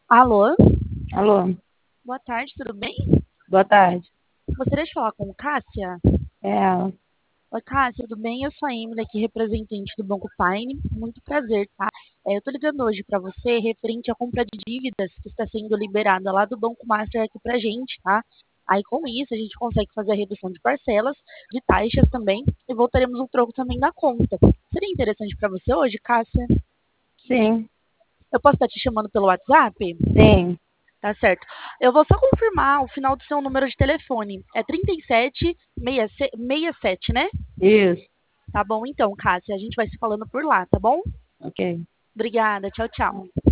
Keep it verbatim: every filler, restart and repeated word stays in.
Alô? Alô, Boa tarde, tudo bem? boa tarde. Gostaria de falar com Cássia. É ela. Oi, Cássia, tudo bem? Eu sou a Emily, aqui, representante do Banco Paine. Muito prazer, tá? É, eu tô ligando hoje para você referente à compra de dívidas que está sendo liberada lá do Banco Master aqui pra gente, tá? Aí, com isso, a gente consegue fazer a redução de parcelas, de taxas também, e voltaremos o troco também da conta. Seria interessante para você hoje, Cássia? Sim, Eu posso estar te chamando pelo WhatsApp? sim, Tá certo. Eu vou só confirmar o final do seu número de telefone. É trinta e sete sessenta e sete, né? isso, Tá bom então, Cássia. A gente vai se falando por lá, tá bom? ok. Obrigada. Tchau, tchau.